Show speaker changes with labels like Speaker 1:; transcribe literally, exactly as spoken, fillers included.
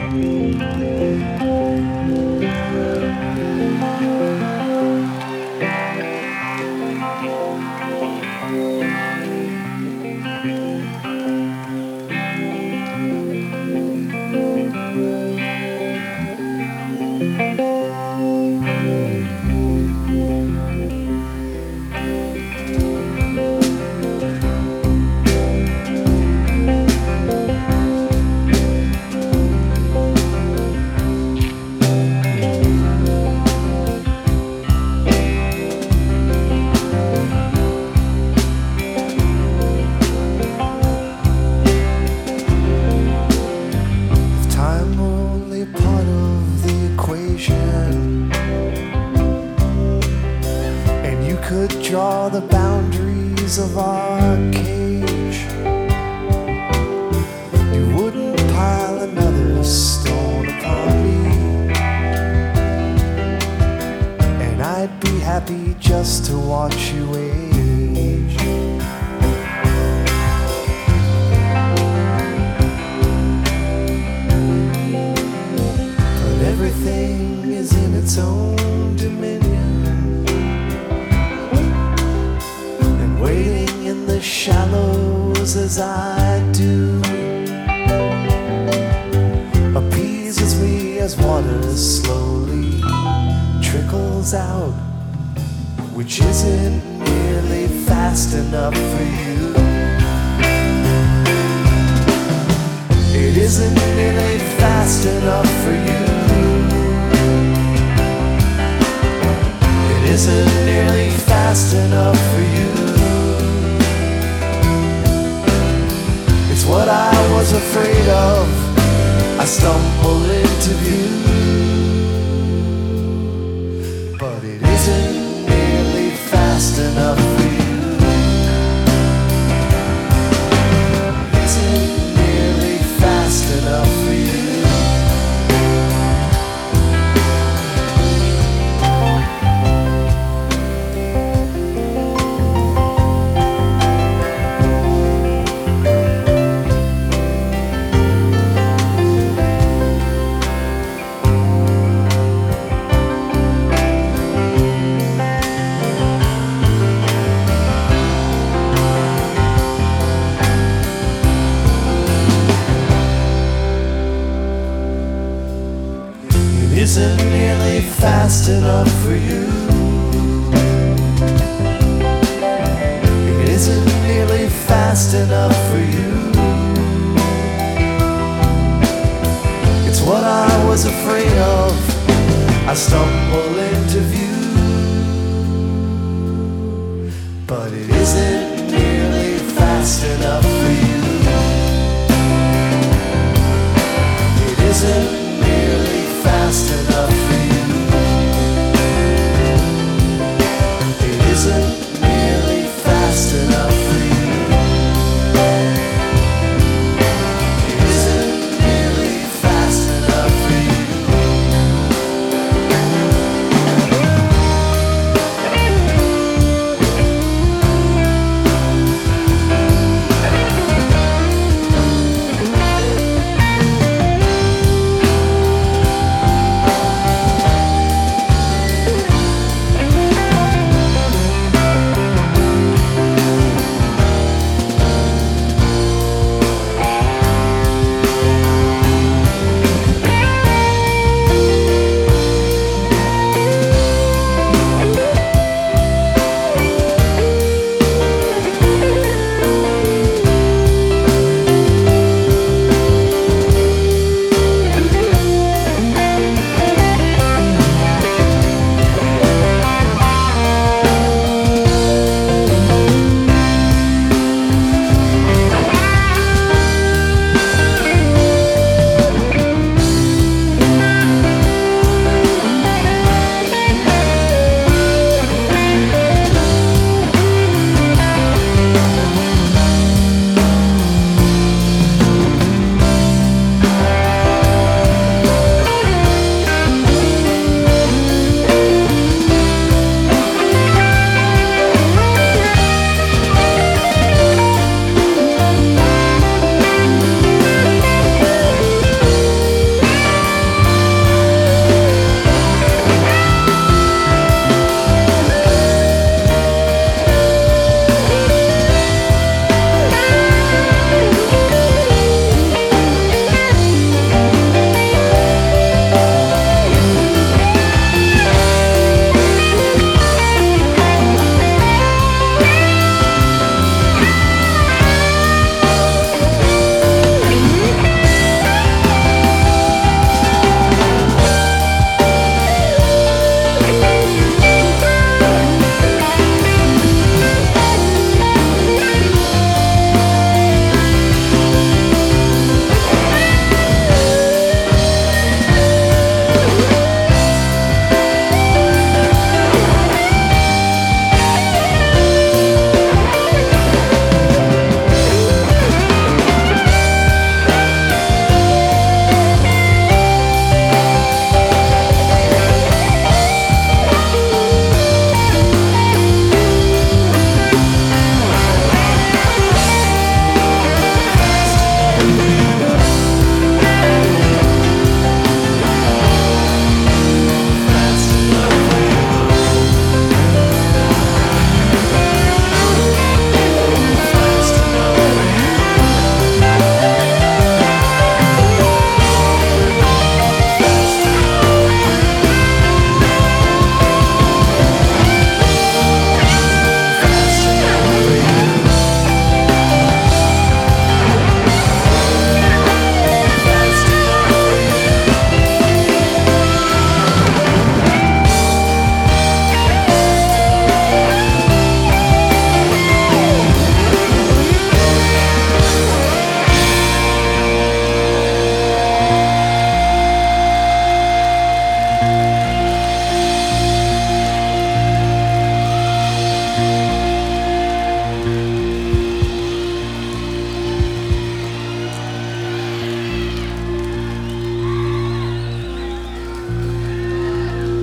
Speaker 1: Could draw the boundaries of our cage, you wouldn't pile another stone upon me, and I'd be happy just to watch you age. But everything is in its own dominion, waiting in the shallows as I do, appeases me as water slowly trickles out, which isn't nearly fast enough for you. It isn't nearly fast enough for you. It isn't nearly fast enough for you. What I was afraid of, I stumbled into view. But it isn't nearly fast enough for you. It isn't nearly fast enough for you. It isn't nearly fast enough for you. It isn't nearly fast enough for you. It's what I was afraid of, I stumble into view.